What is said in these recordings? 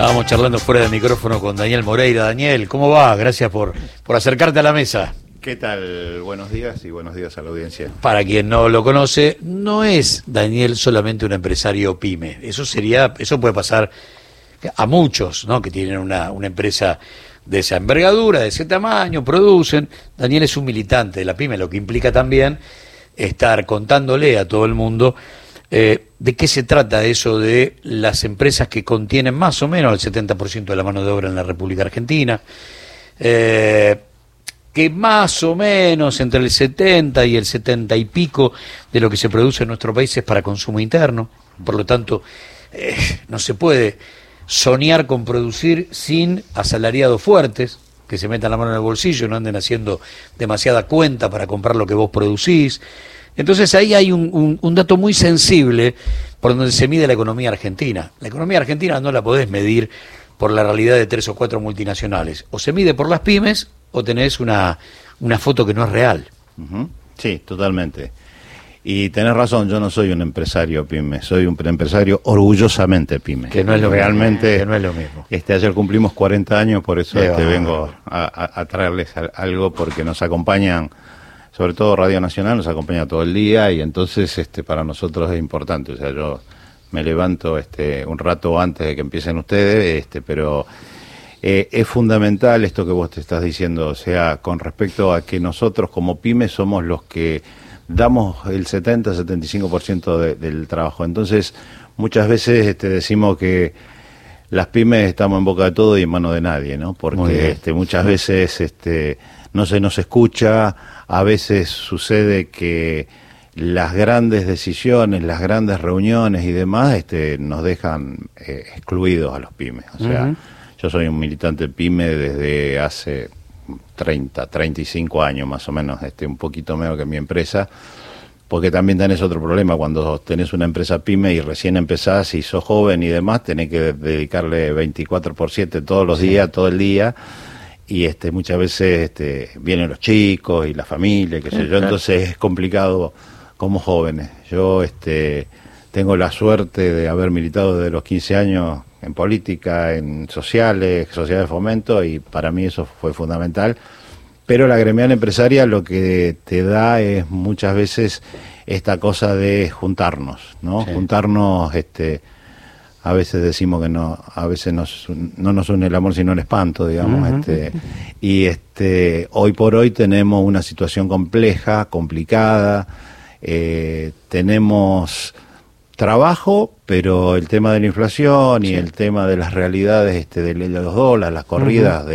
Estábamos charlando fuera del micrófono con Daniel Moreira. Daniel, ¿cómo va? Gracias por acercarte a la mesa. ¿Qué tal? Buenos días y buenos días a la audiencia. Para quien no lo conoce, no es Daniel solamente un empresario pyme. Eso puede pasar a muchos, ¿no? Que tienen una empresa de esa envergadura, de ese tamaño, producen. Daniel es un militante de la pyme, lo que implica también estar contándole a todo el mundo de qué se trata eso de las empresas que contienen más o menos el 70% de la mano de obra en la República Argentina, que más o menos entre el 70 y el 70 y pico de lo que se produce en nuestro país es para consumo interno. Por lo tanto, no se puede soñar con producir sin asalariados fuertes, que se metan la mano en el bolsillo, no anden haciendo demasiada cuenta para comprar lo que vos producís. Entonces ahí hay un dato muy sensible por donde se mide la economía argentina. La economía argentina no la podés medir por la realidad de 3 o 4 multinacionales. O se mide por las pymes o tenés una foto que no es real. Uh-huh. Sí, totalmente. Y tenés razón, yo no soy un empresario pyme, soy un empresario orgullosamente pyme. Que no es lo realmente mismo. Que no es lo mismo. Ayer cumplimos 40 años, por eso vengo a traerles algo, porque nos acompañan, sobre todo Radio Nacional, nos acompaña todo el día, y entonces para nosotros es importante. O sea, yo me levanto un rato antes de que empiecen ustedes, pero es fundamental esto que vos te estás diciendo, o sea, con respecto a que nosotros como pymes somos los que damos el 70-75% del trabajo. Entonces, muchas veces decimos que las pymes estamos en boca de todo y en mano de nadie, ¿no? Porque muchas veces no se nos escucha, a veces sucede que las grandes decisiones, las grandes reuniones y demás nos dejan excluidos a los pymes. O sea, yo soy un militante pyme desde hace 35 años más o menos, un poquito menos que mi empresa, porque también tenés otro problema. Cuando tenés una empresa pyme y recién empezás y sos joven y demás, tenés que dedicarle 24/7 todos los días, todo el día, y muchas veces vienen los chicos y la familia, qué sé yo, entonces es complicado como jóvenes. Yo tengo la suerte de haber militado desde los 15 años en política, en sociedades de fomento, y para mí eso fue fundamental. Pero la gremial empresaria lo que te da es muchas veces esta cosa de juntarnos, ¿no? Sí. Juntarnos, a veces decimos que no, a veces no nos une el amor sino el espanto, digamos, y hoy por hoy tenemos una situación compleja, complicada, tenemos trabajo, pero el tema de la inflación y el tema de las realidades de los dólares, las corridas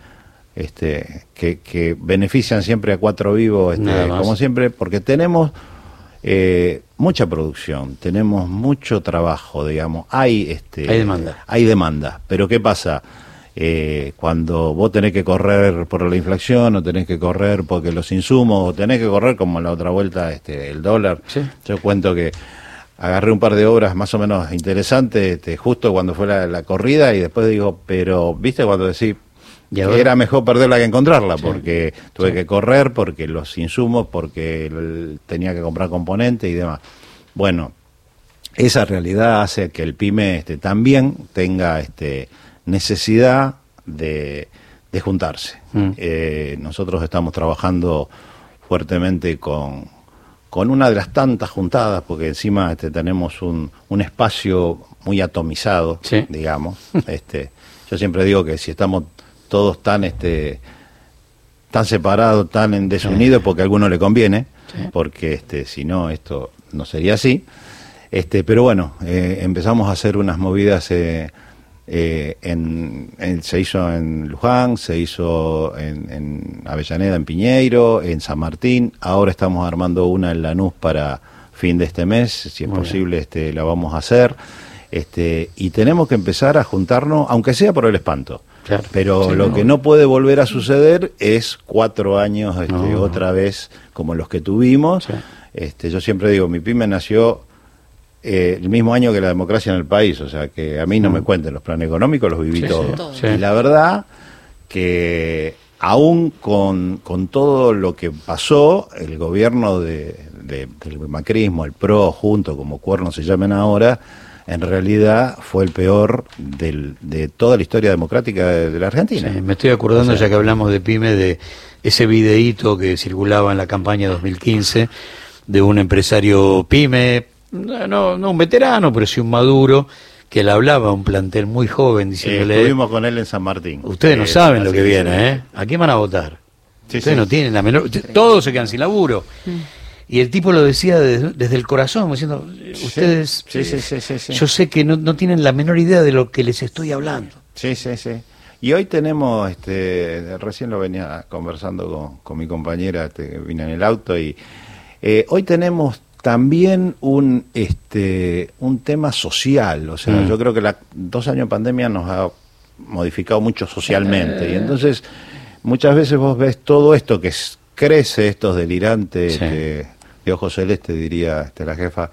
que benefician siempre a cuatro vivos, como siempre, porque tenemos mucha producción, tenemos mucho trabajo, digamos, hay demanda, pero ¿qué pasa? Cuando vos tenés que correr por la inflación, o tenés que correr porque los insumos, o tenés que correr como en la otra vuelta el dólar. Sí. Yo cuento que agarré un par de obras más o menos interesantes justo cuando fue la corrida, y después digo, pero viste cuando decís que era mejor perderla que encontrarla, porque tuve que correr, porque los insumos, porque tenía que comprar componentes y demás. Bueno, esa realidad hace que el pyme también tenga necesidad de juntarse. Nosotros estamos trabajando fuertemente con una de las tantas juntadas, porque encima tenemos un espacio muy atomizado, digamos. Yo siempre digo que si estamos todos tan separados, tan desunidos, porque a alguno le conviene, porque si no, esto no sería así. Pero bueno, empezamos a hacer unas movidas, se hizo en Luján, se hizo en Avellaneda, en Piñeiro, en San Martín, ahora estamos armando una en Lanús para fin de este mes, si es posible la vamos a hacer, y tenemos que empezar a juntarnos, aunque sea por el espanto. Claro. Pero lo que no puede volver a suceder es 4 años otra vez como los que tuvimos. Yo siempre digo, mi pyme nació el mismo año que la democracia en el país, o sea que a mí no me cuenten los planes económicos, los viví todos. Y la verdad que aún con todo lo que pasó, el gobierno del macrismo, el PRO, junto como cuernos se llamen ahora, en realidad fue el peor de toda la historia democrática de la Argentina. Sí, me estoy acordando, ya que hablamos de PYME, de ese videíto que circulaba en la campaña 2015 de un empresario PYME, no un veterano, pero sí un maduro, que le hablaba a un plantel muy joven diciéndole... Estuvimos con él en San Martín. Ustedes no saben lo que viene, ¿eh? ¿A quién van a votar? Ustedes no tienen la menor... Todos se quedan sin laburo. Y el tipo lo decía desde el corazón, diciendo, ustedes... Yo sé que no tienen la menor idea de lo que les estoy hablando. Sí. Y hoy tenemos, recién lo venía conversando con mi compañera, que vine en el auto, y hoy tenemos también un tema social. O sea, yo creo que 2 años de pandemia nos ha modificado mucho socialmente. Y entonces, muchas veces vos ves todo esto que crece, estos delirantes de ojos celeste, diría la jefa,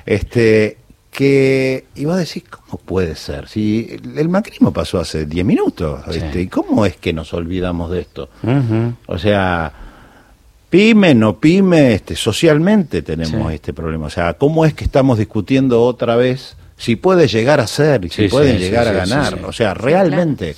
y vos decís, ¿cómo puede ser? Si el macrismo pasó hace 10 minutos, ¿y cómo es que nos olvidamos de esto? O sea, pyme, no pyme, socialmente tenemos este problema. O sea, ¿cómo es que estamos discutiendo otra vez si puede llegar a ser y si pueden llegar a ganar? O sea, realmente.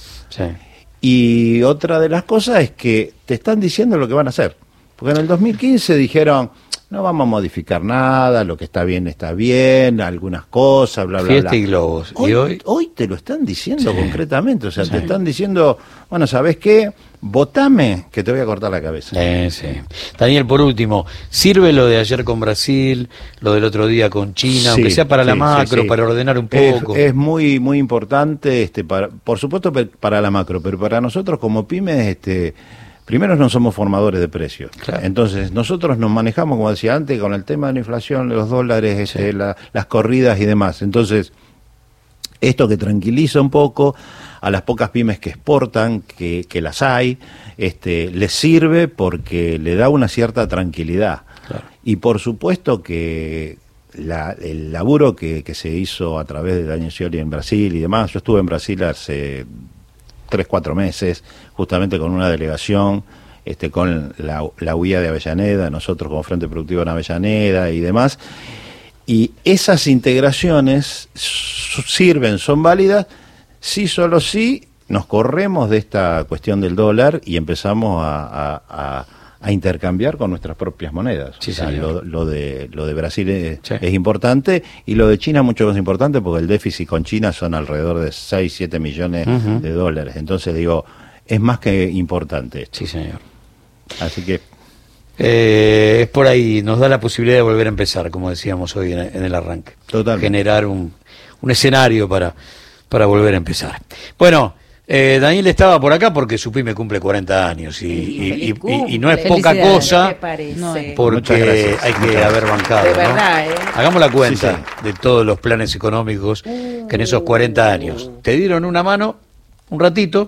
Y otra de las cosas es que te están diciendo lo que van a hacer. Porque en el 2015 dijeron... No vamos a modificar nada, lo que está bien, algunas cosas, bla, bla, Fiesta bla. Y globos. Hoy te lo están diciendo concretamente, o sea, te están diciendo, bueno, ¿sabés qué? Votame, que te voy a cortar la cabeza. Daniel, por último, ¿sirve lo de ayer con Brasil, lo del otro día con China, aunque sea para la macro, para ordenar un poco? Es muy muy importante, por supuesto para la macro, pero para nosotros como pymes, primero no somos formadores de precios. Entonces nosotros nos manejamos, como decía antes, con el tema de la inflación, los dólares, las corridas y demás. Entonces, esto que tranquiliza un poco a las pocas pymes que exportan, que las hay, les sirve porque le da una cierta tranquilidad. Y por supuesto que el laburo que se hizo a través de Daniel Scioli en Brasil y demás, yo estuve en Brasil hace 3-4 meses, justamente con una delegación, con la UIA de Avellaneda, nosotros como Frente Productivo en Avellaneda y demás, y esas integraciones sirven, son válidas, solo si nos corremos de esta cuestión del dólar y empezamos a intercambiar con nuestras propias monedas. Lo de Brasil es importante, y lo de China mucho más importante, porque el déficit con China son alrededor de 6-7 millones de dólares. Entonces digo, es más que importante esto. Sí, señor. Así que... es por ahí, nos da la posibilidad de volver a empezar, como decíamos hoy en el arranque. Totalmente. Generar un escenario para volver a empezar. Bueno... Daniel estaba por acá porque su pyme cumple 40 años y no es poca cosa, porque hay que haber bancado. De verdad, Hagamos la cuenta de todos los planes económicos que en esos 40 años te dieron una mano un ratito.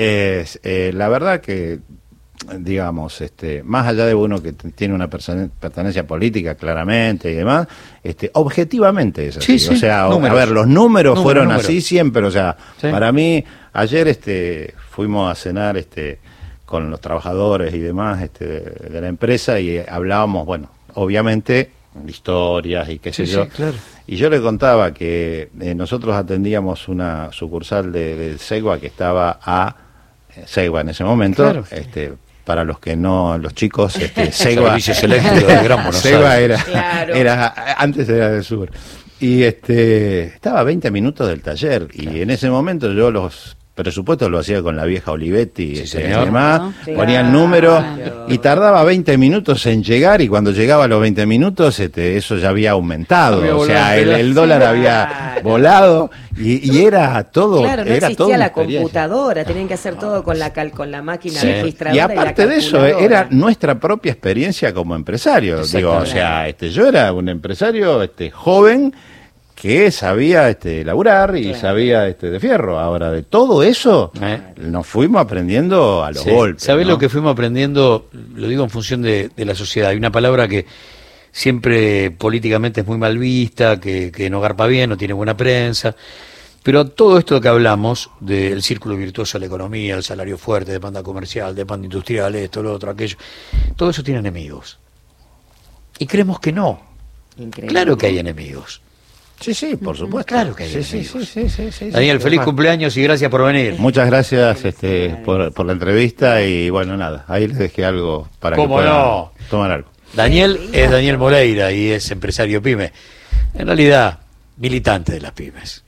La verdad que, digamos, más allá de uno que tiene una pertenencia política claramente y demás, objetivamente es así. O sea, a ver, los números fueron así siempre. O sea, para mí, ayer fuimos a cenar con los trabajadores y demás de la empresa, y hablábamos, bueno, obviamente, historias y qué sé yo. Claro. Y yo le contaba que nosotros atendíamos una sucursal de Segua que estaba a Segua en ese momento. Claro. Para los que no, los chicos, Segua, Segua era antes era del sur, y estaba a 20 minutos del taller, y en ese momento yo los presupuestos lo hacía con la vieja Olivetti y demás, ponía el número y tardaba 20 minutos en llegar, y cuando llegaba a los 20 minutos eso ya había aumentado, o sea, el dólar había volado, y era todo. Claro, no existía la computadora, tenían que hacer todo con la máquina registradora. Y aparte de eso, era nuestra propia experiencia como empresario. Digo, o sea, yo era un empresario joven que sabía laburar y sabía de fierro. Ahora, de todo eso nos fuimos aprendiendo a los golpes. ¿Sabés lo que fuimos aprendiendo? Lo digo en función de la sociedad. Hay una palabra que siempre políticamente es muy mal vista, que no garpa bien, no tiene buena prensa, pero todo esto que hablamos del círculo virtuoso de la economía, el salario fuerte, demanda comercial, demanda industrial, esto, lo otro, aquello, todo eso tiene enemigos. Y creemos que no. Increíble. Claro que hay enemigos. Sí, por supuesto. Claro que hay sí. Daniel, feliz cumpleaños y gracias por venir. Muchas gracias por la entrevista y bueno, nada, ahí les dejé algo para que puedan tomar algo. Daniel es Daniel Moreira y es empresario pyme. En realidad, militante de las pymes.